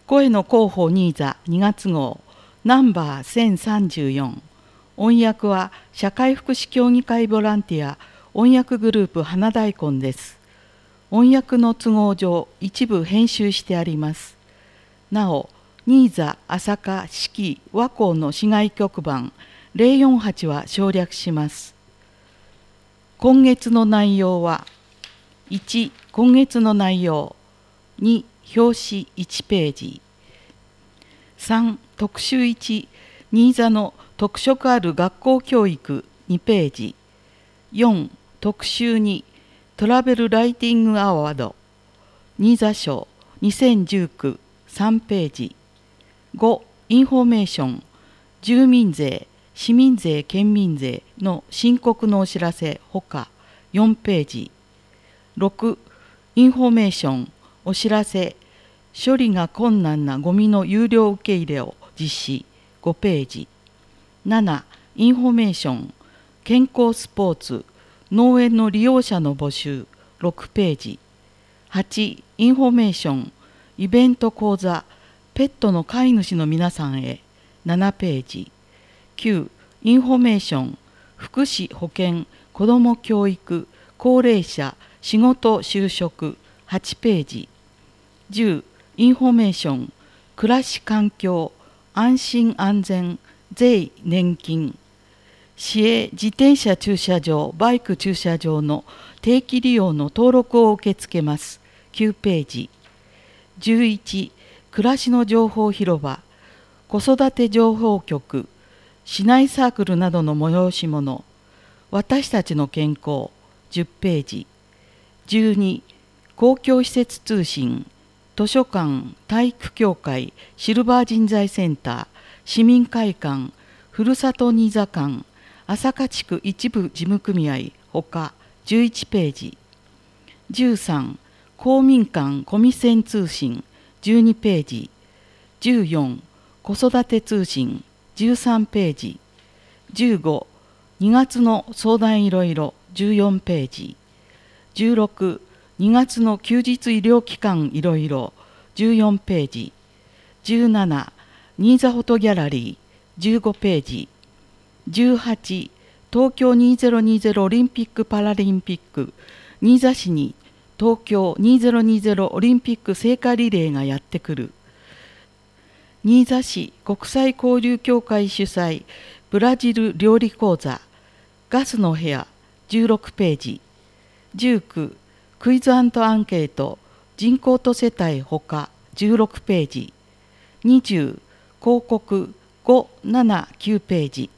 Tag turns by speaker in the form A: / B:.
A: 声の広報ニーザ2月号ナンバー1034。音訳は社会福祉協議会ボランティア音訳グループ花大根です。音訳の都合上一部編集してあります。なお、ニーザ朝霞四季和光の市外局番048は省略します。今月の内容は1、今月の内容。2、表紙1ページ。3、特集1、新座の特色ある学校教育2ページ。4、特集2、トラベルライティングアワード新座賞2019 3ページ。5、インフォメーション、住民税、市民税、県民税の申告のお知らせほか4ページ。6、インフォメーション、お知らせ、処理が困難なゴミの有料受け入れを実施5ページ。7、インフォメーション、健康スポーツ、農園の利用者の募集6ページ。8、インフォメーション、イベント講座、ペットの飼い主の皆さんへ7ページ。9、インフォメーション、福祉保健、子ども教育、高齢者、仕事就職8ページ。10、インフォメーション、暮らし環境、安心安全、税年金、市営自転車駐車場、バイク駐車場の定期利用の登録を受け付けます9ページ。11、暮らしの情報広場、子育て情報局、市内サークルなどの催し物、私たちの健康10ページ。12、公共施設通信、図書館、体育協会、シルバー人材センター、市民会館、ふるさと新座館、朝霞地区一部事務組合ほか11ページ。13、公民館コミセン通信12ページ。14、子育て通信13ページ。15、2月の相談いろいろ14ページ。16、2月の休日医療機関いろいろ14ページ。17、新座フォトギャラリー15ページ。18、東京2020オリンピック・パラリンピック新座市に東京2020オリンピック聖火リレーがやってくる。新座市国際交流協会主催ブラジル料理講座ガスの部屋16ページ。19、クイズ&アンケート人口と世帯ほか16ページ。20、広告5、7、9ページ。